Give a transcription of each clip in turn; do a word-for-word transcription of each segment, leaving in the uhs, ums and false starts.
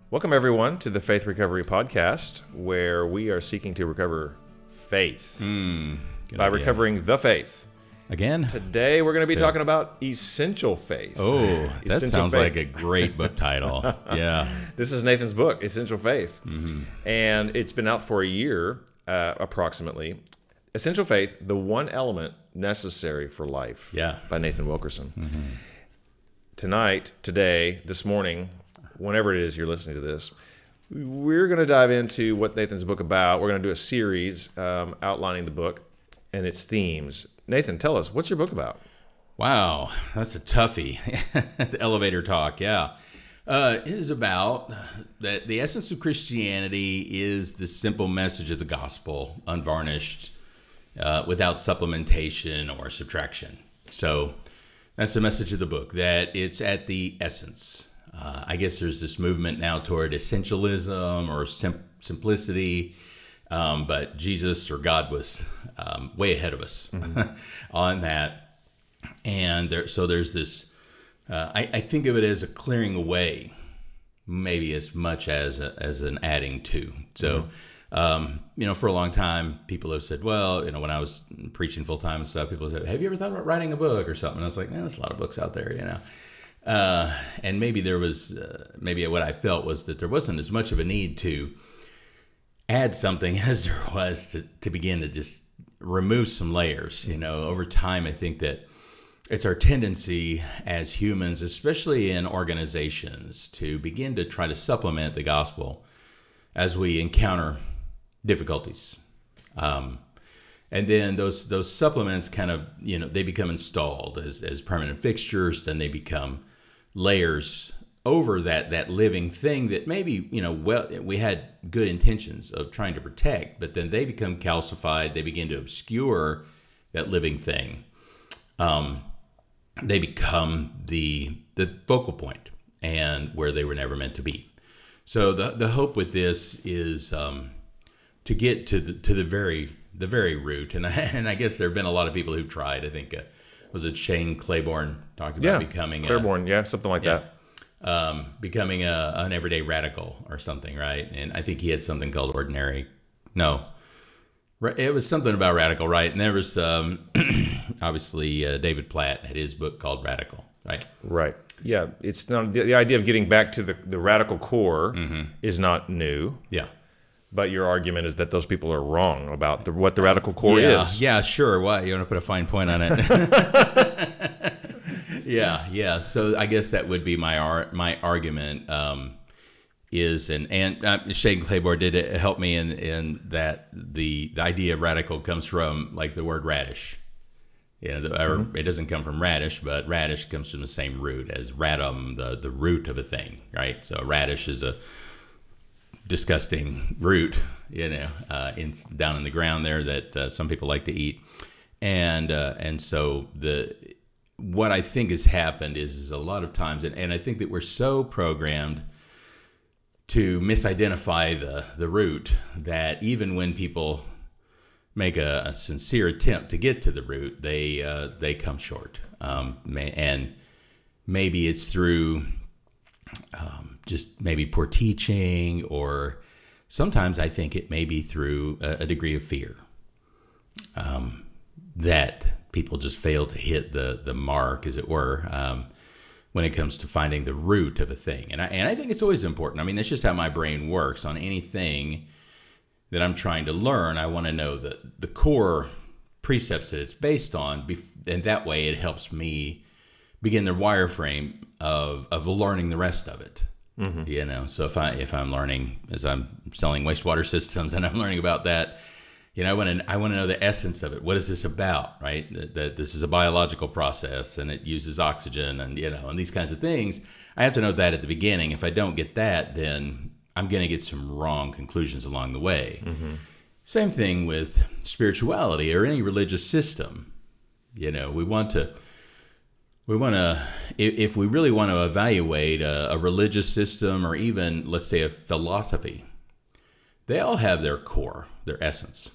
Welcome, everyone, to the Faith Recovery Podcast, where we are seeking to recover faith Mm, by idea. recovering the faith. Again? Today, we're going to be Still. talking about essential faith. Oh, that Essential sounds faith. like a great book title. Yeah. This is Nathan's book, Essential Faith. Mm-hmm. And it's been out for a year, uh, approximately. Essential Faith, the one element necessary for life, Yeah. by Nathan Wilkerson. Mm-hmm. Tonight, today, this morning, whenever it is you're listening to this, we're going to dive into what Nathan's book about. We're going to do a series um, outlining the book and its themes. Nathan, tell us, what's your book about? Wow, that's a toughie. The elevator talk, yeah. Uh, it is about that the essence of Christianity is the simple message of the gospel, unvarnished, uh, without supplementation or subtraction. So that's the message of the book, that it's at the essence. Uh, I guess there's this movement now toward essentialism or sim- simplicity, um, but Jesus or God was um, way ahead of us mm-hmm. on that. And there, so there's this, uh, I, I think of it as a clearing away, maybe as much as a, as an adding to. So, mm-hmm. um, you know, for a long time, people have said, well, you know, when I was preaching full time and stuff, people said, have you ever thought about writing a book or something? And I was like, man, there's a lot of books out there, you know. Uh, and maybe there was, uh, maybe what I felt was that there wasn't as much of a need to add something as there was to, to begin to just remove some layers. You know, over time, I think that it's our tendency as humans, especially in organizations, to begin to try to supplement the gospel as we encounter difficulties. Um, and then those those supplements kind of, you know, they become installed as, as permanent fixtures, then they become layers over that that living thing that maybe, you know, well, we had good intentions of trying to protect, but then they become calcified, they begin to obscure that living thing. Um, they become the the focal point and where they were never meant to be. So the the hope with this is um, to get to the to the very the very root, and I, and I guess there have been a lot of people who've tried. I think uh, was it Shane Claiborne talked about Yeah, becoming Claiborne, yeah, something like yeah. that. Um, becoming a, an everyday radical or something, right? And I think he had something called ordinary. No, it was something about radical, right? And there was um, obviously uh, David Platt had his book called Radical, right? Right. Yeah, it's not the, the idea of getting back to the, the radical core mm-hmm. is not new. Yeah. But your argument is that those people are wrong about the, what the radical core yeah, is. Yeah, sure. Why? You want to put a fine point on it? yeah, yeah. So I guess that would be my ar- my argument um, is, and and uh, Shane Claiborne did it help me in in that the, the idea of radical comes from like the word radish. Yeah, you know, mm-hmm. It doesn't come from radish, but radish comes from the same root as radum, the the root of a thing, right? So radish is a disgusting root, you know, uh, in, down in the ground there that uh, some people like to eat, and uh, and so the what I think has happened is, is a lot of times, and, and I think that we're so programmed to misidentify the the root that even when people make a, a sincere attempt to get to the root, they uh, they come short, um, may, and maybe it's through. Um, just maybe poor teaching, or sometimes I think it may be through a, a degree of fear um, that people just fail to hit the the mark, as it were, um, when it comes to finding the root of a thing. And I, and I think it's always important. I mean, that's just how my brain works. On anything that I'm trying to learn, I want to know the, the core precepts that it's based on, and that way it helps me begin the wireframe of of learning the rest of it. Mm-hmm. You know, so if I if I'm learning as I'm selling wastewater systems and I'm learning about that, you know, I want to I want to know the essence of it. What is this about, right? That, that this is a biological process and it uses oxygen and, you know, and these kinds of things. I have to know that at the beginning. If I don't get that, then I'm going to get some wrong conclusions along the way. Mm-hmm. Same thing with spirituality or any religious system. You know, we want to. We want to, if we really want to evaluate a, a religious system or even, let's say, a philosophy, they all have their core, their essence.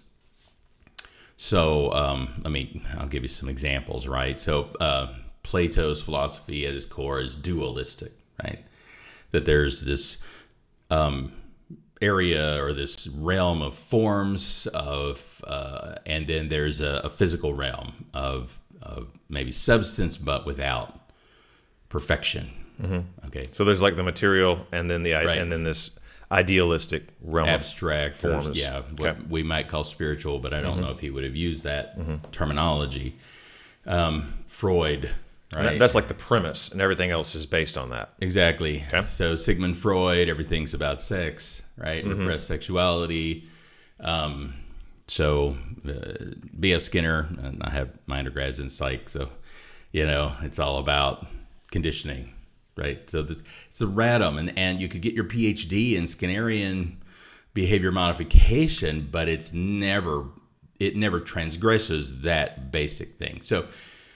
So, um, I mean, I'll give you some examples, right? So, uh, Plato's philosophy at its core is dualistic, right? That there's this um, area or this realm of forms of, uh, and then there's a, a physical realm of, of maybe substance, but without perfection. Mm-hmm. Okay. So there's like the material, and then the Right. and then this idealistic realm, Abstract, or, forms. yeah, what Okay. we might call spiritual, but I don't Mm-hmm. know if he would have used that terminology. Um, Freud, And right? that- that's like the premise, and everything else is based on that. Exactly. Okay. So Sigmund Freud, everything's about sex, right? Mm-hmm. Repressed sexuality. Um, so uh, B F Skinner, and I have my undergrads in psych, so you know it's all about conditioning, right? So this, it's a radum, and and you could get your P H D in Skinnerian behavior modification, but it's never it never transgresses that basic thing. So.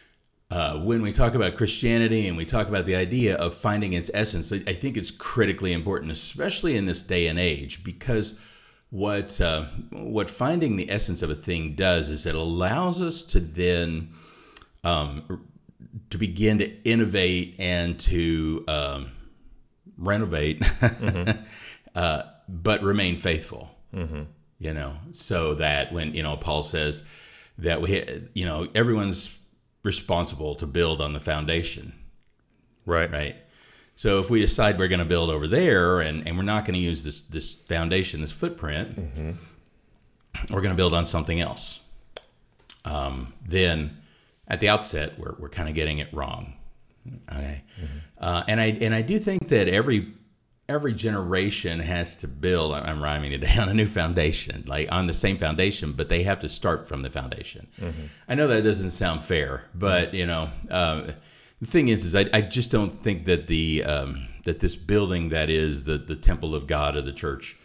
Uh, when we talk about Christianity and we talk about the idea of finding its essence, I I think it's critically important, especially in this day and age, because what uh, what finding the essence of a thing does is it allows us to then um, to begin to innovate and to um, renovate, mm-hmm. uh, but remain faithful. Mm-hmm. You know, so that when you know Paul says that we, you know, everyone's responsible to build on the foundation, Right. right? So if we decide we're going to build over there and, and we're not going to use this this foundation, this footprint, mm-hmm. we're going to build on something else. Um, then at the outset, we're we're kind of getting it wrong. Okay, mm-hmm. uh, and I and I do think that every every generation has to build. I'm rhyming it down, a new foundation, like on the same foundation, but they have to start from the foundation. Mm-hmm. I know that doesn't sound fair, but you know, uh, the thing is, is I, I just don't think that the um, that this building that is the the temple of God of the church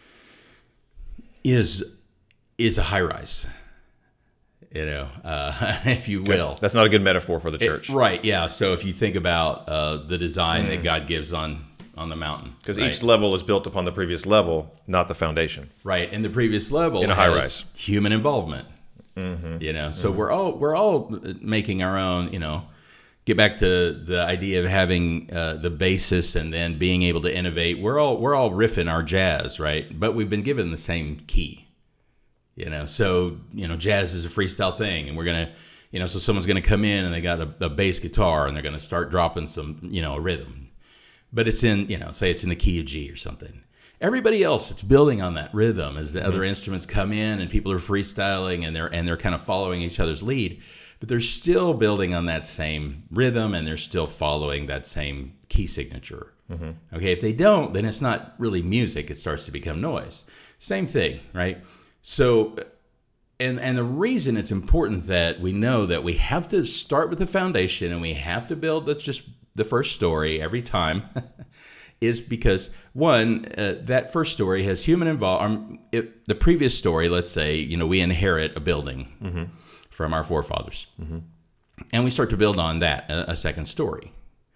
is is a high rise. You know, uh, if you will. That's not a good metaphor for the church. It, right, yeah. So if you think about uh, the design mm. that God gives on, on the mountain. Because right? each level is built upon the previous level, not the foundation. Right, and the previous level in a has high rise. Human involvement. Mm-hmm. You know, so mm-hmm. we're all we're all making our own, you know, get back to the idea of having uh, the basis and then being able to innovate. We're all we're all riffing our jazz, right? But we've been given the same key. You know, so, you know, jazz is a freestyle thing, and we're going to, you know, so someone's going to come in and they got a, a bass guitar and they're going to start dropping some, you know, a rhythm. But it's in, you know, say it's in the key of G or something. Everybody else, it's building on that rhythm as the mm-hmm. other instruments come in and people are freestyling and they're and they're kind of following each other's lead. But they're still building on that same rhythm and they're still following that same key signature. Mm-hmm. Okay, if they don't, then it's not really music. It starts to become noise. Same thing, right? So, and and the reason it's important that we know that we have to start with the foundation and we have to build that's just the first story every time is because, one, uh, that first story has human involvement. Um, the previous story, let's say, you know, we inherit a building mm-hmm. from our forefathers. Mm-hmm. And we start to build on that, a, a second story.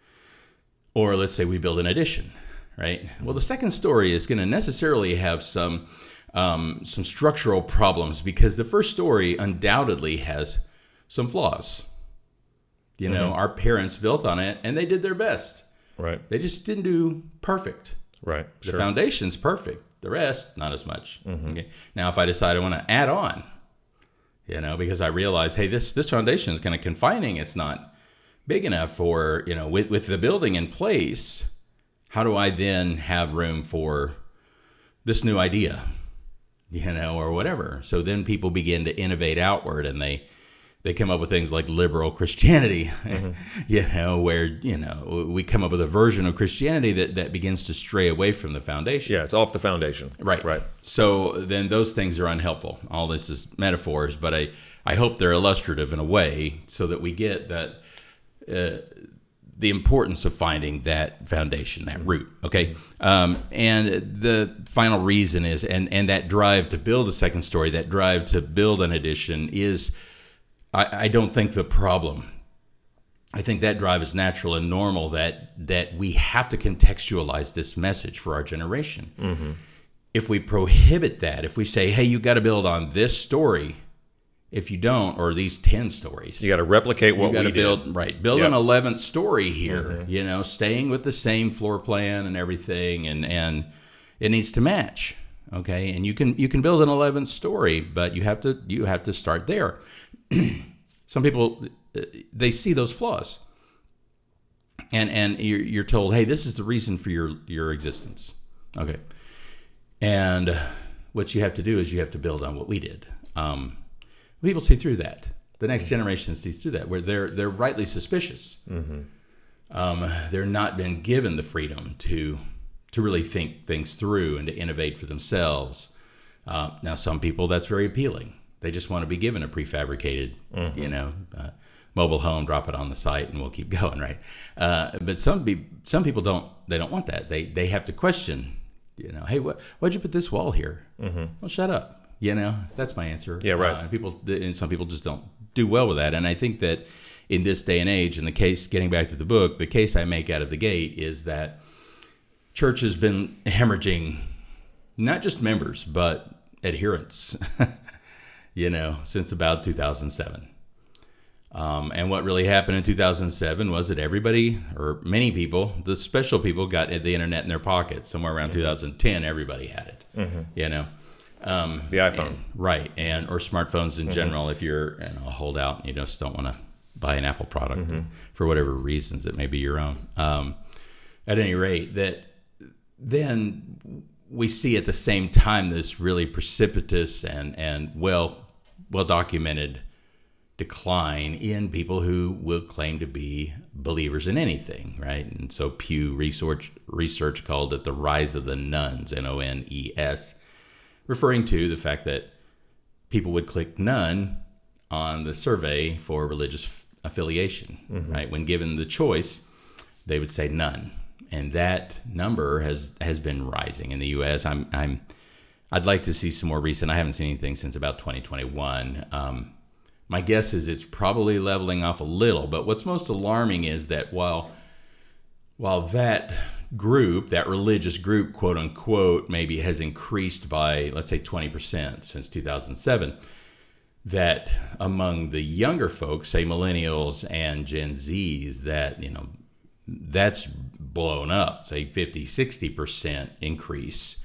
Or let's say we build an addition, right? Mm-hmm. Well, the second story is going to necessarily have some... Um, some structural problems because the first story undoubtedly has some flaws. You know, mm-hmm. our parents built on it and they did their best. Right. They just didn't do perfect. Right. The sure. foundation's perfect. The rest, not as much. Mm-hmm. Okay. Now, if I decide I want to add on, you know, because I realize, hey, this this foundation is kind of confining. It's not big enough for, you know, with, with the building in place, how do I then have room for this new idea? You know, or whatever. So then people begin to innovate outward and they they come up with things like liberal Christianity, mm-hmm. you know, where, you know, we come up with a version of Christianity that, that begins to stray away from the foundation. Yeah, it's off the foundation. Right. Right. So then those things are unhelpful. All this is metaphors, but I, I hope they're illustrative in a way so that we get that uh, the importance of finding that foundation, that root, okay? Um, and the final reason is, and, and that drive to build a second story, that drive to build an addition is, I, I don't think the problem. I think that drive is natural and normal, that that we have to contextualize this message for our generation. Mm-hmm. If we prohibit that, if we say, hey, you got to build on this story, if you don't, or these ten stories, you got to replicate what you we build, did. Right, build yep. an eleventh story here. Mm-hmm. You know, staying with the same floor plan and everything, and and it needs to match. Okay, and you can you can build an eleventh story, but you have to you have to start there. Some people, they see those flaws, and and you're, you're told, hey, this is the reason for your your existence. Okay, and what you have to do is you have to build on what we did. Um, people see through that. The next generation sees through that, where they're they're rightly suspicious. Mm-hmm. Um, they're not been given the freedom to to really think things through and to innovate for themselves. Uh, now, some people, that's very appealing. They just want to be given a prefabricated, mm-hmm. you know, uh, mobile home, drop it on the site, and we'll keep going, right? Uh, but some be, some people don't. They don't want that. They they have to question. You know, hey, what why'd you put this wall here? Mm-hmm. Well, shut up. You know, that's my answer. Yeah, right. Uh, and people, and some people just don't do well with that. And I think that in this day and age, in the case, getting back to the book, the case I make out of the gate is that church has been hemorrhaging not just members, but adherents, you know, since about two thousand seven. Um, and what really happened in two thousand seven was that everybody, or many people, the special people, got the internet in their pocket. Somewhere around mm-hmm. two thousand ten, everybody had it, mm-hmm. you know. Um, the iPhone. And, right, and or smartphones in mm-hmm. general, if you're you know, a holdout and you just don't want to buy an Apple product mm-hmm. for whatever reasons, it may be your own. Um, at any rate, that then we see at the same time this really precipitous and, and well well documented decline in people who will claim to be believers in anything, right? And so Pew Research research called it the rise of the nones, N O N E S, referring to the fact that people would click none on the survey for religious f- affiliation, mm-hmm. right? When given the choice, they would say none. And that number has, has been rising in the U S. I'm I'm I'd like to see some more recent. I haven't seen anything since about twenty twenty-one. Um, my guess is it's probably leveling off a little. But what's most alarming is that while while that group, that religious group, quote unquote, maybe has increased by, let's say, twenty percent since two thousand seven, that among the younger folks, say millennials and Gen Zs, that, you know, that's blown up, say fifty, sixty percent increase.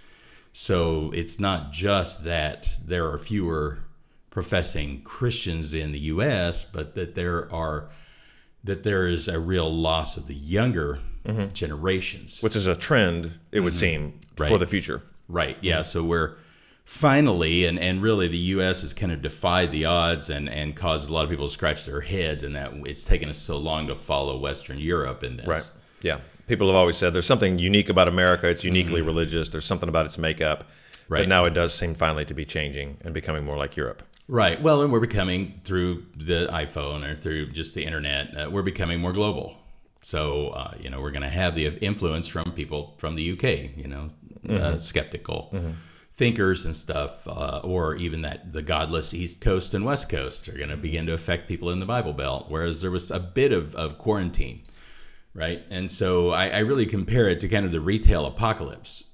So it's not just that there are fewer professing Christians in the U S, but that there are that there is a real loss of the younger mm-hmm. generations. Which is a trend, it would mm-hmm. seem, right. for the future. Right, yeah. Mm-hmm. So we're finally, and, and really the U S has kind of defied the odds and, and caused a lot of people to scratch their heads, and that it's taken us so long to follow Western Europe in this. Right, yeah. People have always said there's something unique about America. It's uniquely mm-hmm. religious. There's something about its makeup. Right. But now it does seem finally to be changing and becoming more like Europe. Right. Well, and we're becoming, through the iPhone or through just the internet, uh, we're becoming more global. So, uh, you know, we're going to have the influence from people from the U K, you know, mm-hmm. uh, skeptical mm-hmm. thinkers and stuff, uh, or even that the godless East Coast and West Coast are going to begin to affect people in the Bible Belt, whereas there was a bit of, of quarantine, right? And so I, I really compare it to kind of the retail apocalypse,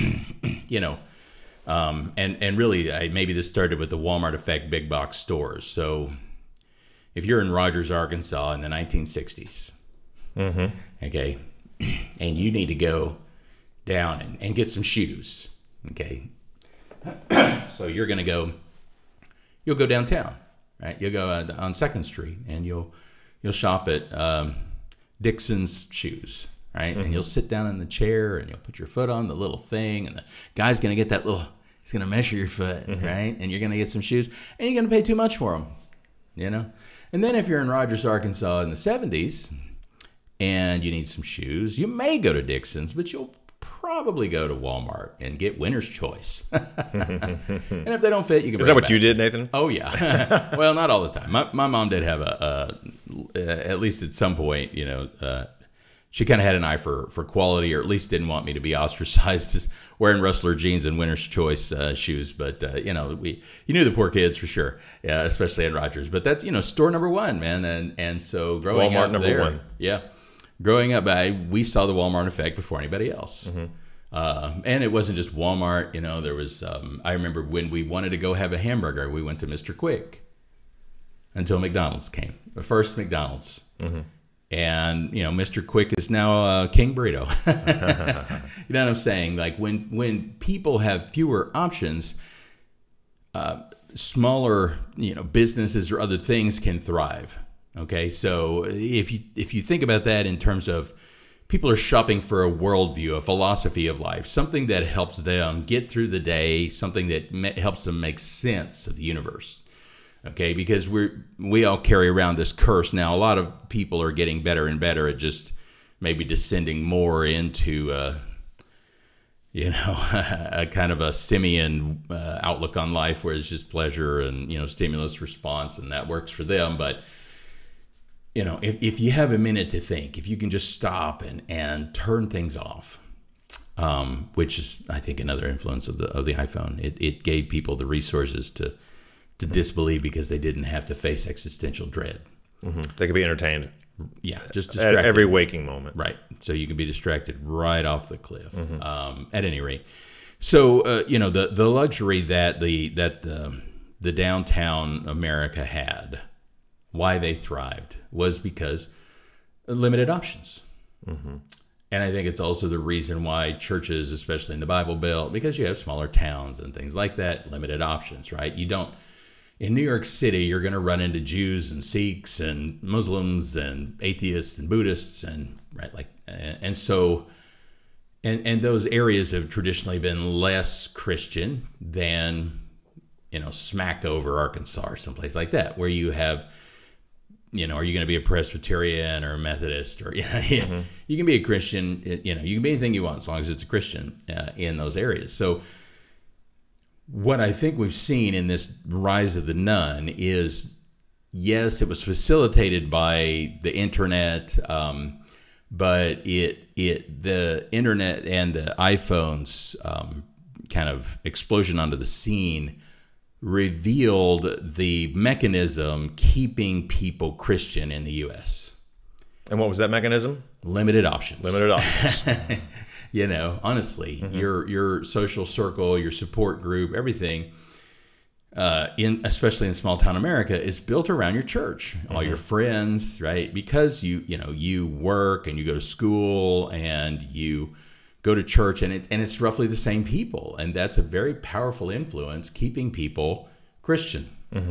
you know, Um, and, and really, I, maybe this started with the Walmart effect, big box stores. So if you're in Rogers, Arkansas in the nineteen sixties, mm-hmm. okay, and you need to go down and, and get some shoes, okay, so you're going to go, you'll go downtown, right? You'll go uh, on second Street and you'll you'll shop at um, Dixon's Shoes, right? Mm-hmm. And you'll sit down in the chair and you'll put your foot on the little thing, and the guy's going to get that little, he's going to measure your foot, mm-hmm. right? And you're going to get some shoes, and you're going to pay too much for them, you know? And then if you're in Rogers, Arkansas in the seventies and you need some shoes, you may go to Dixon's, but you'll probably go to Walmart and get Winner's Choice. And if they don't fit, you can Is that what back. you did, Nathan? Oh, yeah. Well, not all the time. My, my mom did have a, a, a, at least at some point, you know, uh, she kind of had an eye for, for quality, or at least didn't want me to be ostracized as wearing Rustler jeans and Winner's Choice uh, shoes. But, uh, you know, we you knew the poor kids for sure, yeah, especially at Rogers. But that's, you know, store number one, man. And and so growing Walmart up number there, one. yeah, growing up, I, we saw the Walmart effect before anybody else. Mm-hmm. Uh, and it wasn't just Walmart. You know, there was, um, I remember when we wanted to go have a hamburger, we went to Mister Quick until McDonald's came. The first McDonald's. Mm-hmm. And, you know, Mister Quick is now uh, King Burrito. You know what I'm saying? Like when when people have fewer options, uh, smaller, you know, businesses or other things can thrive. Okay, so if you if you think about that in terms of people are shopping for a worldview, a philosophy of life, something that helps them get through the day, something that ma- helps them make sense of the universe. Okay, because we we all carry around this curse. Now, a lot of people are getting better and better at just maybe descending more into, uh, you know, a kind of a simian uh, outlook on life where it's just pleasure and, you know, stimulus response, and that works for them. But, you know, if, if you have a minute to think, if you can just stop and, and turn things off, um, which is, I think, another influence of the of the iPhone. It, it gave people the resources to to disbelieve because they didn't have to face existential dread. Mm-hmm. They could be entertained. Yeah, just at distracted. every waking moment. Right. So you can be distracted right off the cliff. Mm-hmm. Um, at any rate, so uh, you know the the luxury that the that the the downtown America had, why they thrived, was because limited options. Mm-hmm. And I think it's also the reason why churches, especially in the Bible Belt, because you have smaller towns and things like that, limited options, right? You don't. In New York City, you're going to run into Jews and Sikhs and Muslims and atheists and Buddhists and right like and so and and those areas have traditionally been less Christian than, you know, smack over Arkansas or someplace like that, where you have, you know, are you going to be a Presbyterian or a Methodist or, you know, mm-hmm. you can be a Christian, you know, you can be anything you want as long as it's a Christian uh, in those areas. So what I think we've seen in this rise of the nun is, yes, it was facilitated by the internet, um, but it it the internet and the iPhone's um, kind of explosion onto the scene revealed the mechanism keeping people Christian in the U S. And what was that mechanism? Limited options. Limited options. You know, honestly, mm-hmm. your your social circle, your support group, everything, uh, in especially in small town America, is built around your church. Mm-hmm. All your friends, right? Because you you know you work and you go to school and you go to church, and it and it's roughly the same people, and that's a very powerful influence keeping people Christian. Mm-hmm.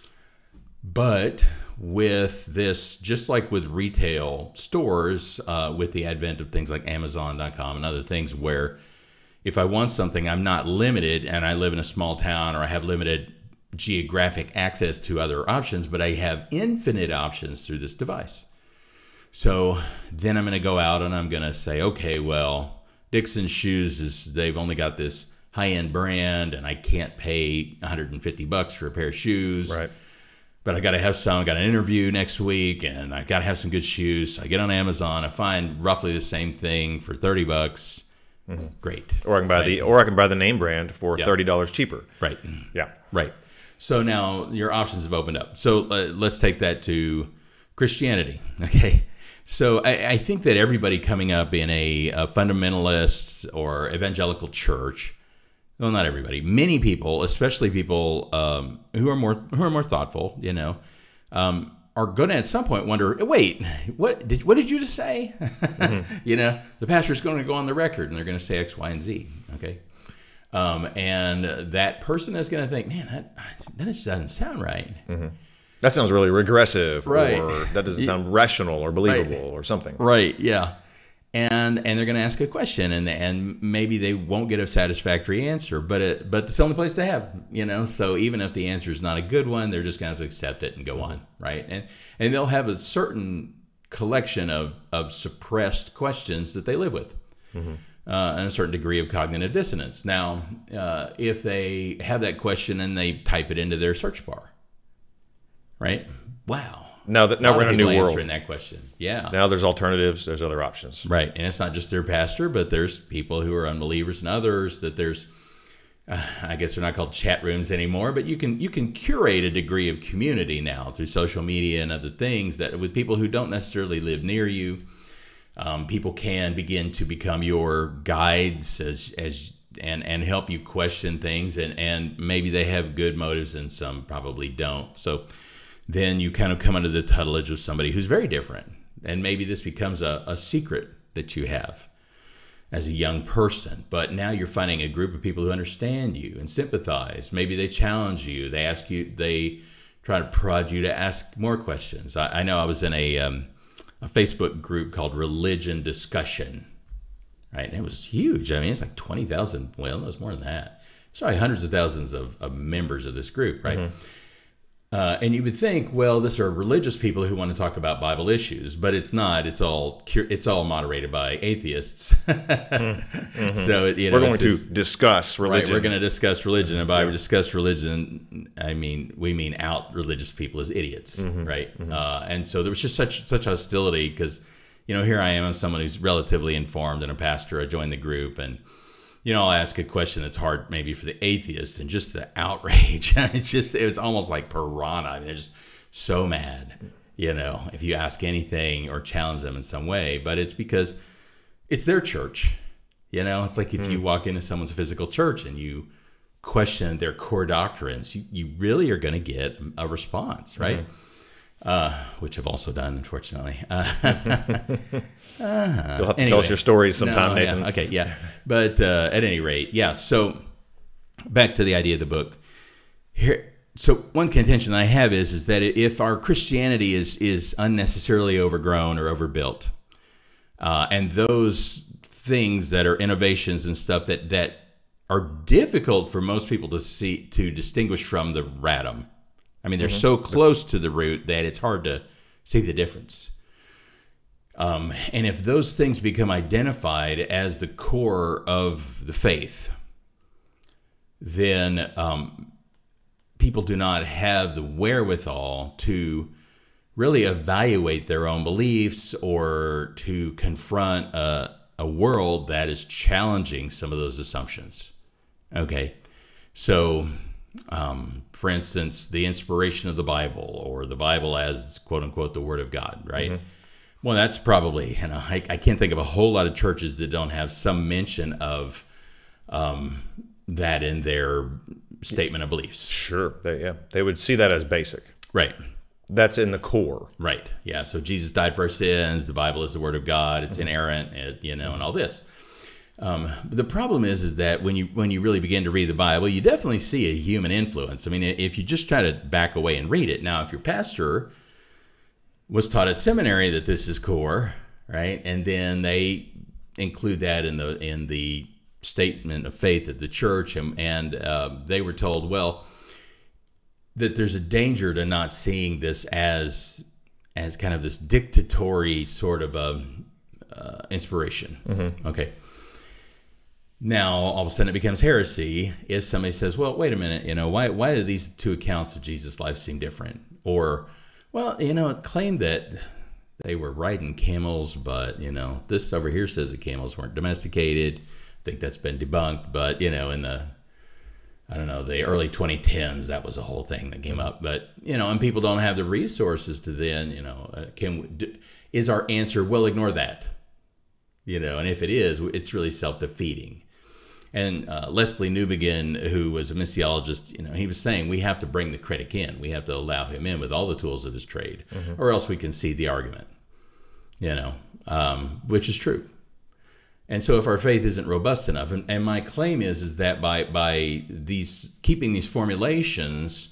But with this, just like with retail stores, uh, with the advent of things like Amazon dot com and other things, where if I want something, I'm not limited, and I live in a small town, or I have limited geographic access to other options, but I have infinite options through this device. So then I'm going to go out and I'm going to say, okay, well, Dixon's shoes is, they've only got this high-end brand, and I can't pay one hundred fifty bucks for a pair of shoes. Right. But I got to have some, I got an interview next week, and I got to have some good shoes. So I get on Amazon, I find roughly the same thing for thirty bucks. Mm-hmm. Great. Or I can buy right. the or I can buy the name brand for yeah. thirty dollars cheaper. Right. Yeah. Right. So now your options have opened up. So uh, let's take that to Christianity. Okay. So I, I think that everybody coming up in a, a fundamentalist or evangelical church, well, not everybody, many people, especially people um, who are more who are more thoughtful, you know, um, are going to at some point wonder, wait, what did what did you just say? Mm-hmm. You know, the pastor's going to go on the record and they're going to say X, Y, and Z. Okay, um, and that person is going to think, man, that that just doesn't sound right. Mm-hmm. That sounds really regressive, right? Or that doesn't sound rational or believable, right. or something. Right? Yeah. And and they're going to ask a question, and and maybe they won't get a satisfactory answer, but it but it's the only place they have, you know. So even if the answer is not a good one, they're just going to have to accept it and go on, right? And and they'll have a certain collection of of suppressed questions that they live with, mm-hmm. uh, and a certain degree of cognitive dissonance. Now, uh, if they have that question and they type it into their search bar, right? Wow. Now that now we're in a new world. Answering that question, yeah. Now there's alternatives. There's other options, right? And it's not just their pastor, but there's people who are unbelievers and others. That there's, uh, I guess they're not called chat rooms anymore, but you can you can curate a degree of community now through social media and other things that with people who don't necessarily live near you. Um, people can begin to become your guides as as and and help you question things, and and maybe they have good motives and some probably don't. So then you kind of come under the tutelage of somebody who's very different And maybe this becomes a, a secret that you have as a young person, but now you're finding a group of people who understand you and sympathize. Maybe they challenge you. They ask you, they try to prod you to ask more questions. I, I know I was in a, um, a Facebook group called Religion Discussion, right? And it was huge. I mean, it's like twenty thousand, well, it was more than that. Sorry, hundreds of thousands of, of members of this group, right? Mm-hmm. Uh, and you would think, well, these are religious people who want to talk about Bible issues, but it's not. It's all it's all moderated by atheists. mm-hmm. So you know, we're going to just, discuss religion. Right, we're going to discuss religion, and by yeah. discuss religion, I mean we mean out religious people as idiots, mm-hmm. right? Mm-hmm. Uh, and so there was just such such hostility because, you know, here I am, I'm someone who's relatively informed and a pastor. I joined the group and. You know, I'll ask a question that's hard maybe for the atheists, and just the outrage. It's just, it's almost like piranha. I mean, they're just so mad, you know, if you ask anything or challenge them in some way. But it's because it's their church. You know, it's like if mm. you walk into someone's physical church and you question their core doctrines, you, you really are going to get a response, right? Mm-hmm. Uh, which I've also done, unfortunately. Uh, uh, You'll have to anyway. tell us your stories sometime, no, Nathan. Yeah, okay, yeah. But uh, at any rate, yeah. So back to the idea of the book. Here, so one contention I have is is that if our Christianity is is unnecessarily overgrown or overbuilt, uh, and those things that are innovations and stuff that that are difficult for most people to see to distinguish from the radum. I mean, they're mm-hmm. so close to the root that it's hard to see the difference. Um, and if those things become identified as the core of the faith, then um, people do not have the wherewithal to really evaluate their own beliefs or to confront a, a world that is challenging some of those assumptions. Okay, so... Um, for instance, the inspiration of the Bible, or the Bible as quote unquote the Word of God, right? Mm-hmm. Well, that's probably, you know, I, I can't think of a whole lot of churches that don't have some mention of um, that in their statement of beliefs. Sure, they, yeah, they would see that as basic, right? That's in the core, right? Yeah. So Jesus died for our sins. The Bible is the Word of God. It's mm-hmm. inerrant, it, you know, mm-hmm. and all this. Um, but the problem is, is that when you when you really begin to read the Bible, you definitely see a human influence. I mean, if you just try to back away and read it. Now, if your pastor was taught at seminary that this is core, right, and then they include that in the in the statement of faith of the church, and, and uh, they were told, well, that there's a danger to not seeing this as as kind of this dictatory sort of a, uh, inspiration. Mm-hmm. Okay. Now, all of a sudden it becomes heresy if somebody says, well, wait a minute, you know, why why do these two accounts of Jesus' life seem different? Or, well, you know, it claimed that they were riding camels, but, you know, this over here says that camels weren't domesticated. I think that's been debunked, but, you know, in the, I don't know, the early twenty tens, that was a whole thing that came up. But, you know, and people don't have the resources to then, you know, uh, can is our answer, well, ignore that. You know, and if it is, it's really self-defeating. And uh, Leslie Newbegin, who was a missiologist, you know, he was saying we have to bring the critic in. We have to allow him in with all the tools of his trade, mm-hmm. or else we can see the argument, you know, um, which is true. And so if our faith isn't robust enough, and, and my claim is is that by by these keeping these formulations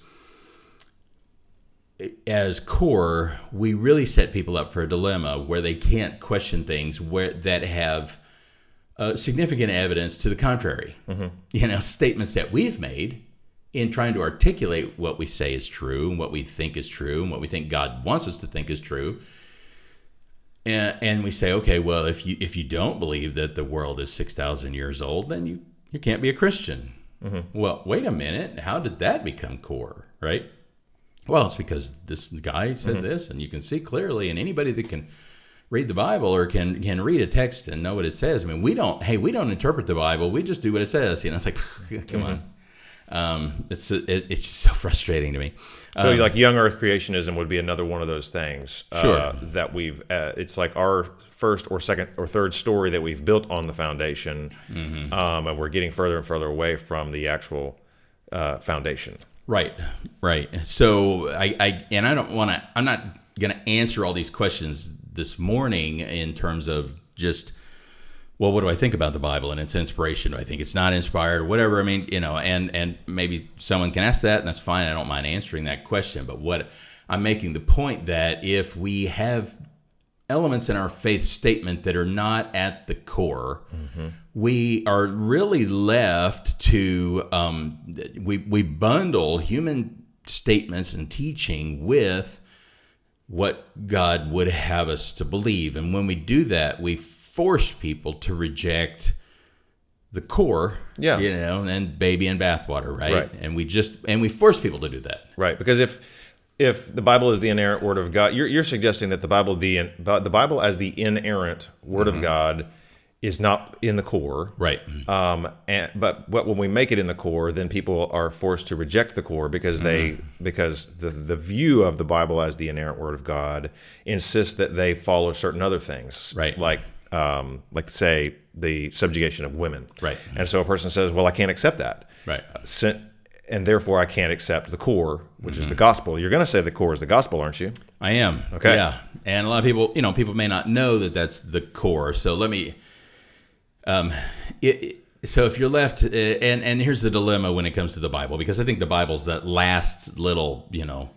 as core, we really set people up for a dilemma where they can't question things where that have Uh, significant evidence to the contrary. Mm-hmm. You know, statements that we've made in trying to articulate what we say is true and what we think is true and what we think God wants us to think is true. And, and we say, okay, well, if you if you don't believe that the world is six thousand years old, then you, you can't be a Christian. Mm-hmm. Well, wait a minute. How did that become core, right? Well, it's because this guy said mm-hmm. this, and you can see clearly, and anybody that can read the Bible or can can read a text and know what it says. I mean, we don't, hey, we don't interpret the Bible. We just do what it says. You know, it's like, come mm-hmm. on. Um, it's it, it's just so frustrating to me. So um, like young earth creationism would be another one of those things sure. uh, that we've, uh, it's like our first or second or third story that we've built on the foundation. Mm-hmm. Um, and we're getting further and further away from the actual uh, foundation. Right, right. So I, I and I don't want to, I'm not going to answer all these questions this morning in terms of just, well, what do I think about the Bible and its inspiration? Do I think it's not inspired, whatever? I mean, you know, and, and maybe someone can ask that, and that's fine. I don't mind answering that question. But what I'm making the point that if we have elements in our faith statement that are not at the core, mm-hmm. we are really left to, um, we, we bundle human statements and teaching with what God would have us to believe. And when we do that, we force people to reject the core, yeah. you know, and baby in bathwater, right? Right. And we just, and we force people to do that. Right. Because if, if the Bible is the inerrant word of God, you're, you're suggesting that the Bible, the, the Bible as the inerrant word mm-hmm. of God is not in the core. Right. Um, and, but, but when we make it in the core, then people are forced to reject the core because they, mm-hmm. because the, the view of the Bible as the inerrant word of God insists that they follow certain other things. Right. Like, um, like say the subjugation of women. Right. And so a person says, well, I can't accept that. Right. Uh, and therefore I can't accept the core, which mm-hmm. is the gospel. You're going to say the core is the gospel, aren't you? I am. Okay. Yeah. And a lot of people, you know, people may not know that that's the core. So let me, um, it, it, so if you're left, uh, and, and here's the dilemma when it comes to the Bible, because I think the Bible's that last little, you know,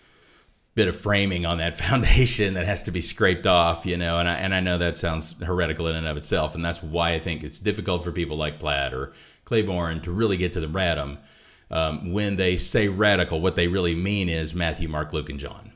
bit of framing on that foundation that has to be scraped off, you know, and I, and I know that sounds heretical in and of itself. And that's why I think it's difficult for people like Platt or Claiborne to really get to the radum. Um, when they say radical, what they really mean is Matthew, Mark, Luke, and John.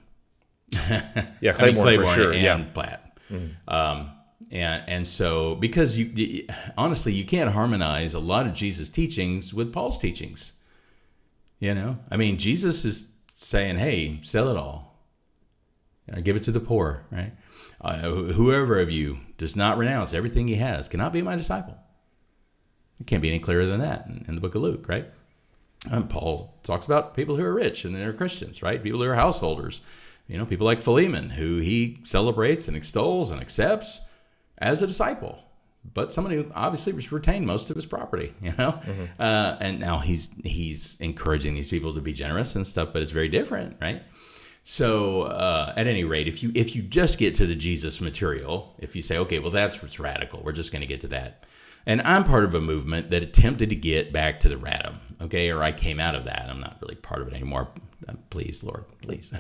Yeah, Claiborne, I mean, Claiborne for sure. And yeah. Platt. Mm-hmm. Um, and and so because you, you honestly you can't harmonize a lot of Jesus' teachings with Paul's teachings. You know, I mean, Jesus is saying, "Hey, sell it all, you know, give it to the poor." Right? Uh, whoever of you does not renounce everything he has cannot be my disciple. It can't be any clearer than that in, in the book of Luke, right? And Paul talks about people who are rich and they're Christians, right? People who are householders. You know, people like Philemon, who he celebrates and extols and accepts as a disciple, but somebody who obviously has retained most of his property, you know? Mm-hmm. Uh, and now he's he's encouraging these people to be generous and stuff, but it's very different, right? So uh, at any rate, if you if you just get to the Jesus material, if you say, okay, well, that's what's radical, we're just going to get to that. And I'm part of a movement that attempted to get back to the radum, okay? Or I came out of that. I'm not really part of it anymore. Please, Lord, please.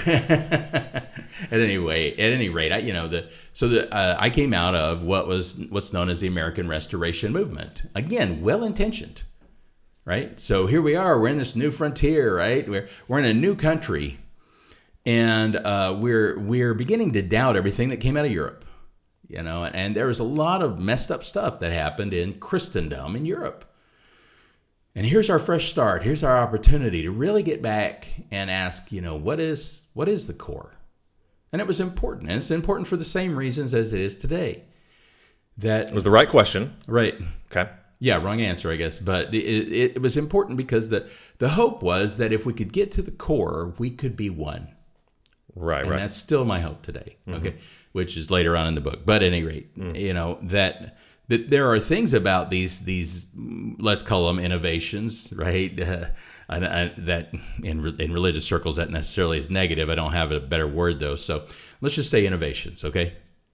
at any way, at any rate, I, you know, the so the uh, I came out of what was what's known as the American Restoration Movement. Again, well-intentioned, right? So here we are. We're in this new frontier, right? We're we're in a new country, and uh, we're we're beginning to doubt everything that came out of Europe. You know, and there was a lot of messed up stuff that happened in Christendom in Europe. And here's our fresh start. Here's our opportunity to really get back and ask, you know, what is what is the core? And it was important. And it's important for the same reasons as it is today. That it was the right question. Right. Okay. Yeah, wrong answer, I guess. But it, it, it was important because the, the hope was that if we could get to the core, we could be one. Right, and right. And that's still my hope today. Mm-hmm. Okay. Which is later on in the book. But at any rate, mm. you know, that that there are things about these, these let's call them innovations, right? Uh, I, I, that in in religious circles, that necessarily is negative. I don't have a better word, though. So let's just say innovations, okay?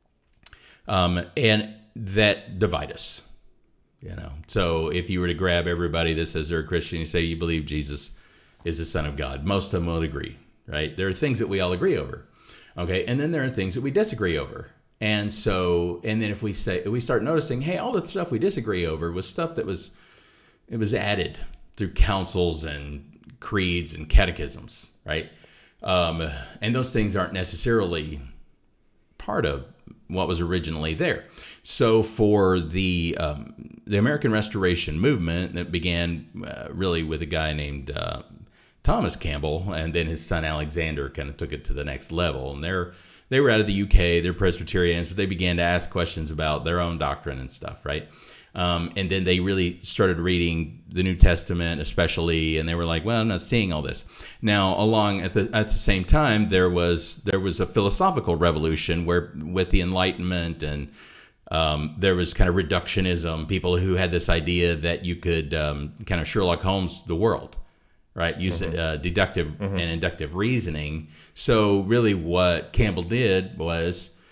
Um, and that divide us, you know. So if you were to grab everybody that says they're a Christian, you say you believe Jesus is the Son of God, most of them would agree, right? There are things that we all agree over. Okay, and then there are things that we disagree over. And so, and then if we say, we start noticing, hey, all the stuff we disagree over was stuff that was, it was added through councils and creeds and catechisms, right? Um, and those things aren't necessarily part of what was originally there. So for the um, the American Restoration Movement that began uh, really with a guy named uh, Thomas Campbell, and then his son Alexander kind of took it to the next level. And they're they were out of the U K, they're Presbyterians, but they began to ask questions about their own doctrine and stuff, right? Um, and then they really started reading the New Testament, especially, and they were like, "Well, I'm not seeing all this." Now, along at the at the same time, there was there was a philosophical revolution where, with the Enlightenment, and um, there was kind of reductionism. People who had this idea that you could um, kind of Sherlock Holmes the world. Right, use mm-hmm. uh, deductive mm-hmm. and inductive reasoning. So really what Campbell did was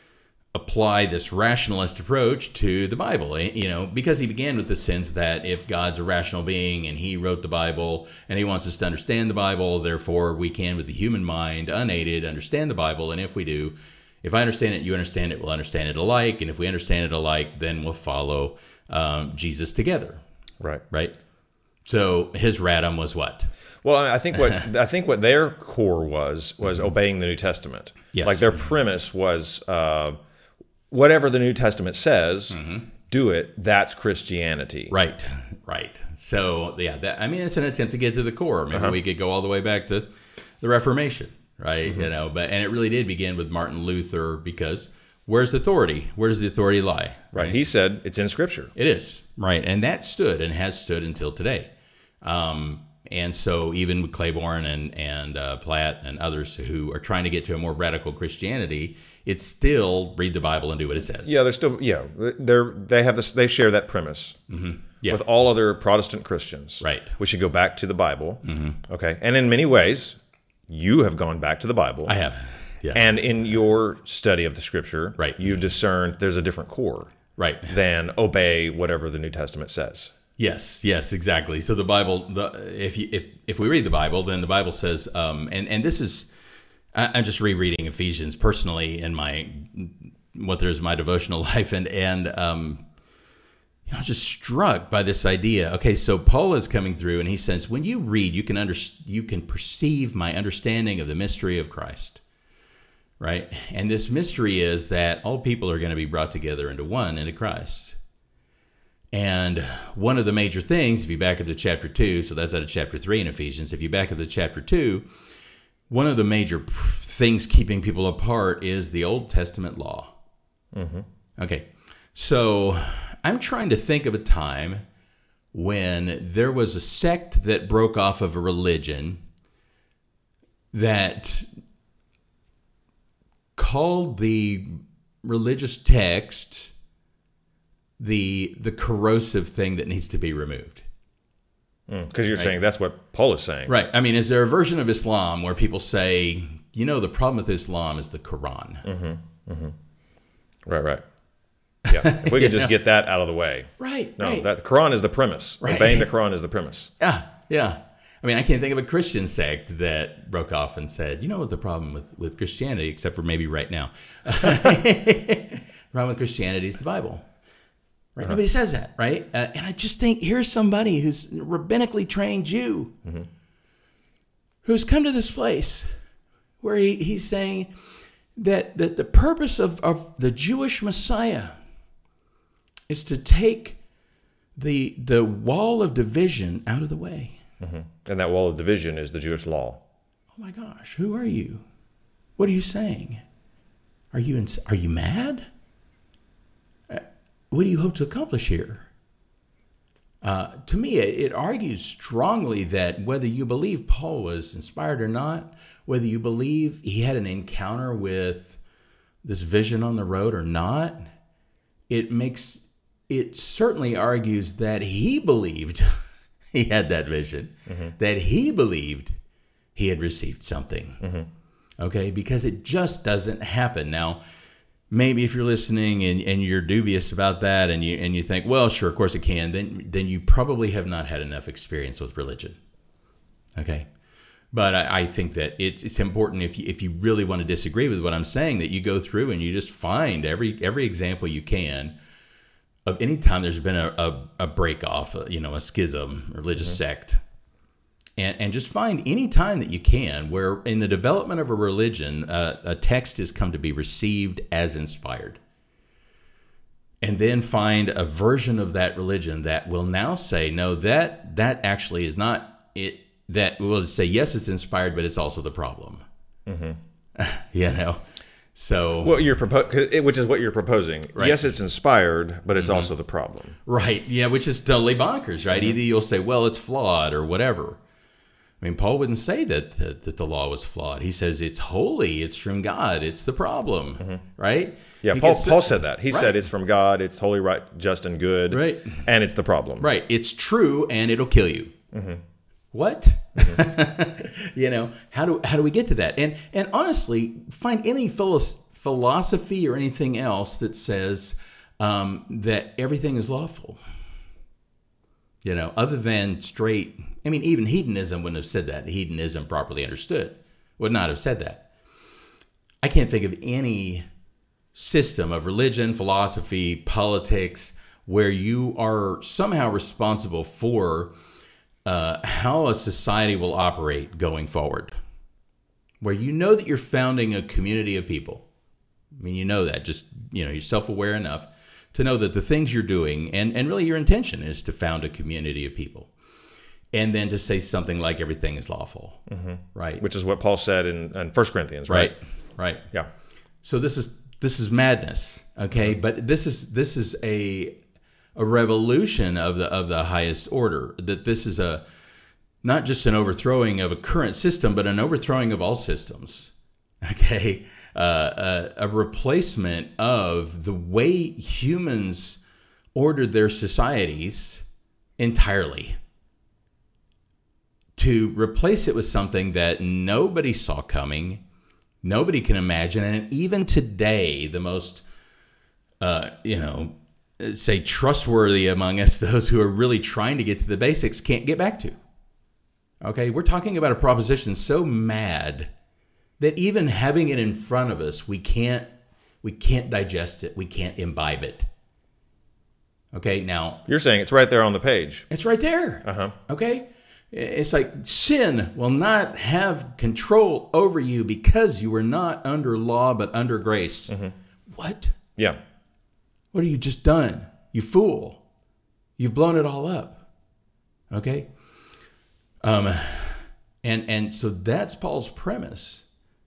apply this rationalist approach to the Bible, you know, because he began with the sense that if God's a rational being and he wrote the Bible and he wants us to understand the Bible, therefore we can, with the human mind, unaided, understand the Bible. And if we do, if I understand it, you understand it, we'll understand it alike. And if we understand it alike, then we'll follow um, Jesus together. Right. Right. So his radum was what? Well, I think what I think what their core was was obeying the New Testament. Yes. Like their premise was uh, whatever the New Testament says, mm-hmm. do it. That's Christianity. Right. Right. So yeah, that, I mean, it's an attempt to get to the core. Maybe uh-huh. we could go all the way back to the Reformation, right? Mm-hmm. You know, but and it really did begin with Martin Luther, because where's the authority? Where does the authority lie? Right. right. He said it's in Scripture. It is. Right. And that stood and has stood until today. Um, and so even with Claiborne and, and uh, Platt and others who are trying to get to a more radical Christianity, it's still read the Bible and do what it says. Yeah, they're still, yeah, they're, they have this, they share that premise mm-hmm. yeah. with all other Protestant Christians. Right. We should go back to the Bible. Mm-hmm. Okay. And in many ways, you have gone back to the Bible. I have. Yeah. And in your study of the Scripture, right. you've discerned there's a different core. Right. Than obey whatever the New Testament says. Yes, yes, exactly. So the Bible, the, if you, if if we read the Bible, then the Bible says, um, and and this is, I, I'm just rereading Ephesians personally in my what there's my devotional life, and and um, you know, I was just struck by this idea. Okay, so Paul is coming through, and he says, when you read, you can under, you can perceive my understanding of the mystery of Christ, right? And this mystery is that all people are going to be brought together into one, into Christ. And one of the major things, if you back up to chapter two, so that's out of chapter three in Ephesians, if you back up to chapter two, one of the major things keeping people apart is the Old Testament law. Mm-hmm. Okay, so I'm trying to think of a time when there was a sect that broke off of a religion that called the religious text the the corrosive thing that needs to be removed. Because mm, you're right? saying that's what Paul is saying. Right. I mean, is there a version of Islam where people say, you know, the problem with Islam is the Quran? Mm-hmm. Mm-hmm. Right, right. Yeah. If we could just know? get that out of the way. Right, no, right. that the Quran is the premise. Right. Obeying the Quran is the premise. Yeah, yeah. I mean, I can't think of a Christian sect that broke off and said, you know what the problem with, with Christianity, except for maybe right now. The problem with Christianity is the Bible. Right? Uh-huh. Nobody says that, right? Uh, and I just think here's somebody who's a rabbinically trained Jew mm-hmm. who's come to this place where he, he's saying that, that the purpose of, of the Jewish Messiah is to take the the wall of division out of the way. Mm-hmm. And that wall of division is the Jewish law. Oh my gosh, who are you? What are you saying? Are you ins- are you mad? What do you hope to accomplish here? Uh, to me, it, it argues strongly that whether you believe Paul was inspired or not, whether you believe he had an encounter with this vision on the road or not, it makes it certainly argues that he believed he had that vision, mm-hmm. that he believed he had received something. Mm-hmm. Okay, because it just doesn't happen. Now, maybe if you're listening and, and you're dubious about that and you and you think, well, sure, of course it can, then then you probably have not had enough experience with religion. Okay? But I, I think that it's it's important if you if you really want to disagree with what I'm saying, that you go through and you just find every every example you can of any time there's been a, a, a break off, you know, a schism, a religious mm-hmm. sect. And, and just find any time that you can where in the development of a religion, uh, a text has come to be received as inspired. And then find a version of that religion that will now say, no, that that actually is not it. That will say, yes, it's inspired, but it's also the problem. Mm-hmm. You know? So, well, you're propo- which is what you're proposing. Right. Yes, it's inspired, but it's mm-hmm. also the problem. Right. Yeah, which is totally bonkers, right? Mm-hmm. Either you'll say, well, it's flawed or whatever. I mean, Paul wouldn't say that, that that the law was flawed. He says it's holy, it's from God, it's the problem, mm-hmm. right? Yeah, he Paul, gets, Paul said that. He right. said it's from God, it's holy, right, just, and good, right? And it's the problem. Right. It's true, and it'll kill you. Mm-hmm. What? Mm-hmm. You know, how do how do we get to that? And and honestly, find any philosoph- philosophy or anything else that says um, that everything is lawful. You know, other than straight, I mean, even hedonism wouldn't have said that. Hedonism properly understood would not have said that. I can't think of any system of religion, philosophy, politics, where you are somehow responsible for uh, how a society will operate going forward. Where you know that you're founding a community of people. I mean, you know that. Just, you know, you're self-aware enough to know that the things you're doing, and, and really your intention is to found a community of people. And then to say something like everything is lawful, mm-hmm. right? Which is what Paul said in, in First Corinthians, right? Right, right. Yeah. So this is this is madness, okay? Mm-hmm. But this is this is a a revolution of the of the highest order. That this is a not just an overthrowing of a current system, but an overthrowing of all systems, okay? Uh, a, a replacement of the way humans ordered their societies entirely. To replace it with something that nobody saw coming, nobody can imagine, and even today, the most, uh, you know, say trustworthy among us, those who are really trying to get to the basics, can't get back to. Okay, we're talking about a proposition so mad that even having it in front of us, we can't, we can't digest it, we can't imbibe it. Okay, now you're saying it's right there on the page. It's right there. Uh-huh. Okay. It's like sin will not have control over you because you are not under law but under grace. Mm-hmm. What? Yeah. What have you just done? You fool. You've blown it all up. Okay? Um, and and so that's Paul's premise.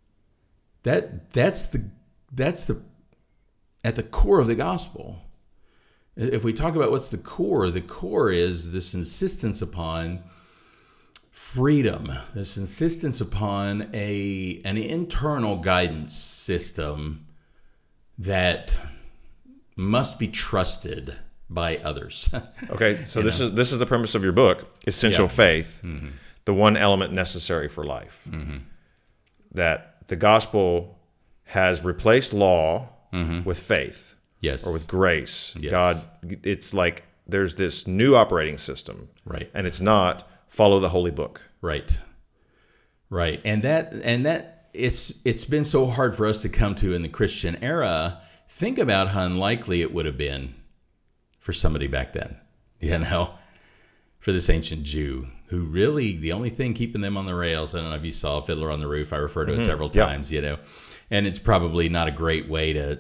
That that's the that's the at the core of the gospel. If we talk about what's the core, the core is this insistence upon freedom, this insistence upon a an internal guidance system that must be trusted by others. Okay, so this know? is this is the premise of your book, Essential yeah. Faith, mm-hmm. the one element necessary for life. Mm-hmm. That the gospel has replaced law mm-hmm. with faith, yes, or with grace. Yes. God, it's like there's this new operating system, right? And it's not follow the holy book. Right. Right. And that and that it's it's been so hard for us to come to in the Christian era. Think about how unlikely it would have been for somebody back then, you know, for this ancient Jew who really the only thing keeping them on the rails. I don't know if you saw Fiddler on the Roof. I refer to mm-hmm. it several times, yeah. you know, and it's probably not a great way to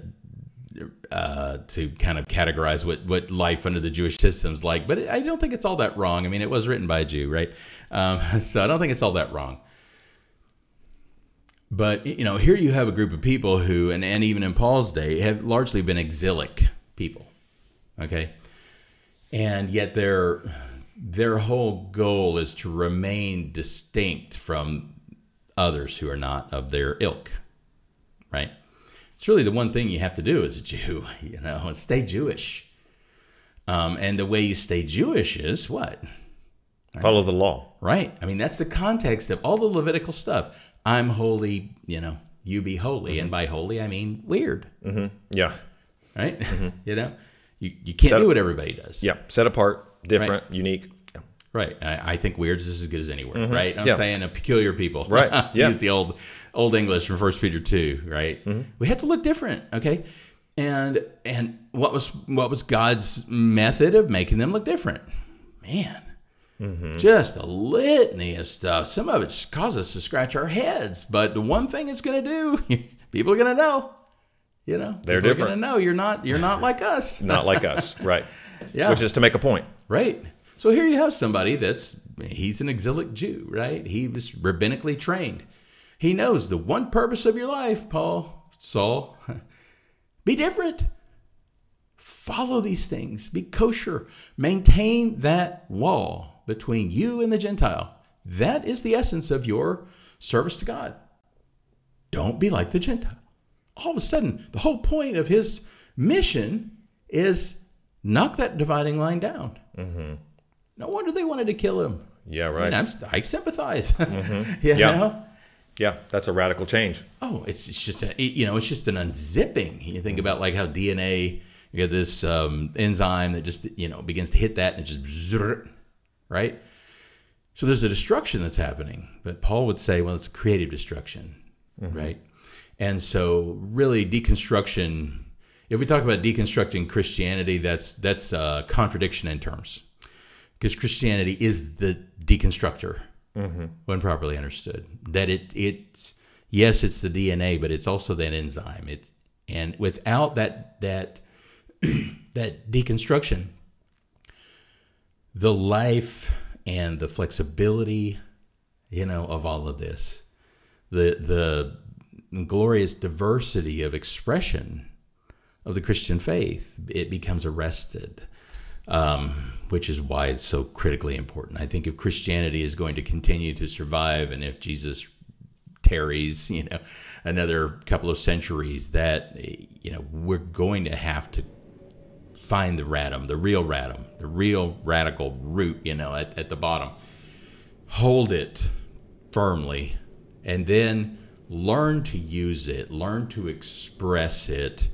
Uh, to kind of categorize what, what life under the Jewish system's like. But I don't think it's all that wrong. I mean, it was written by a Jew, right? Um, so I don't think it's all that wrong. But, you know, here you have a group of people who, and, and even in Paul's day, have largely been exilic people, okay? And yet their, their whole goal is to remain distinct from others who are not of their ilk, right? It's really the one thing you have to do as a Jew, you know, is stay Jewish. Um, and the way you stay Jewish is what? Right? Follow the law. Right. I mean, that's the context of all the Levitical stuff. I'm holy, you know, you be holy. Mm-hmm. And by holy, I mean weird. Mm-hmm. Yeah. Right? Mm-hmm. You know, you, you can't Set, do what everybody does. Yeah. Set apart, different, right. unique. Yeah. Right. I, I think weird is as good as anywhere, mm-hmm. right? I'm yeah. saying a peculiar people. Right. Yeah. Use the old old English from First Peter two, right? Mm-hmm. We had to look different, okay? And and what was what was God's method of making them look different? Man, mm-hmm. just a litany of stuff. Some of it caused us to scratch our heads. But the one thing it's going to do, people are going to know. You know, they're people different. Are going to know you're not you're not like us. Not like us, right? Yeah, which is to make a point, right? So here you have somebody that's he's an exilic Jew, right? He was rabbinically trained. He knows the one purpose of your life, Paul, Saul, be different. Follow these things. Be kosher. Maintain that wall between you and the Gentile. That is the essence of your service to God. Don't be like the Gentile. All of a sudden, the whole point of his mission is knock that dividing line down. Mm-hmm. No wonder they wanted to kill him. Yeah, right. I mean, I'm, I sympathize. Mm-hmm. you yeah. know? Yeah, that's a radical change. Oh, it's, it's just a, you know, it's just an unzipping. You think about like how D N A, you got this um, enzyme that just, you know, begins to hit that and it just, bzzz, right? So there's a destruction that's happening. But Paul would say, well, it's creative destruction, mm-hmm. right? And so really deconstruction, if we talk about deconstructing Christianity, that's that's a contradiction in terms. Because Christianity is the deconstructor, mm-hmm. when properly understood. That it it's yes, it's the D N A, but it's also that enzyme. It's and without that that that deconstruction, the life and the flexibility, you know, of all of this, the the glorious diversity of expression of the Christian faith, it becomes arrested. Um, which is why it's so critically important. I think if Christianity is going to continue to survive, and if Jesus tarries, you know, another couple of centuries, that, you know, we're going to have to find the radum, the real radum, the real radical root, you know, at, at the bottom. Hold it firmly, and then learn to use it, learn to express it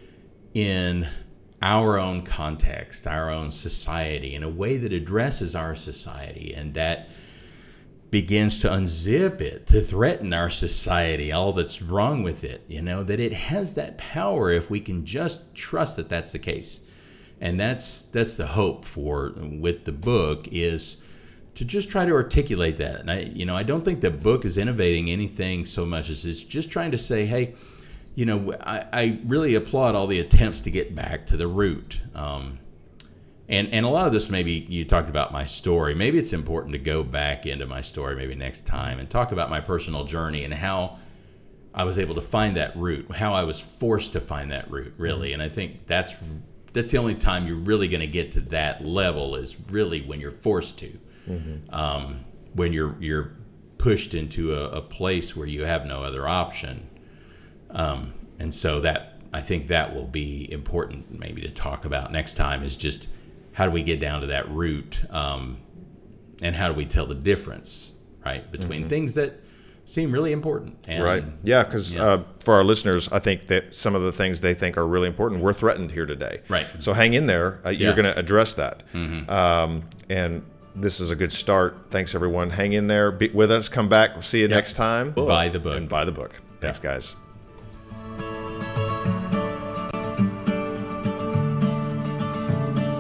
in our own context, our own society, in a way that addresses our society and that begins to unzip it, to threaten our society, all that's wrong with it, you know, that it has that power if we can just trust that that's the case. And that's that's the hope for with the book, is to just try to articulate that. And I, you know, I don't think the book is innovating anything so much as it's just trying to say, hey, you know, I, I really applaud all the attempts to get back to the root. Um, and, and a lot of this, maybe you talked about my story. Maybe it's important to go back into my story maybe next time and talk about my personal journey and how I was able to find that root, how I was forced to find that root, really. And I think that's that's the only time you're really going to get to that level, is really when you're forced to, mm-hmm. um, when you're you're pushed into a, a place where you have no other option. Um, and so that, I think that will be important maybe to talk about next time, is just how do we get down to that root, um, and how do we tell the difference, right, between mm-hmm. things that seem really important. And, right. Yeah, because yeah. uh, for our listeners, I think that some of the things they think are really important were threatened here today. Right. So hang in there. Uh, yeah. You're going to address that. Mm-hmm. Um, and this is a good start. Thanks, everyone. Hang in there. Be with us. Come back. We'll see you yep. next time. Buy the book. And buy the book. Thanks, yeah. guys.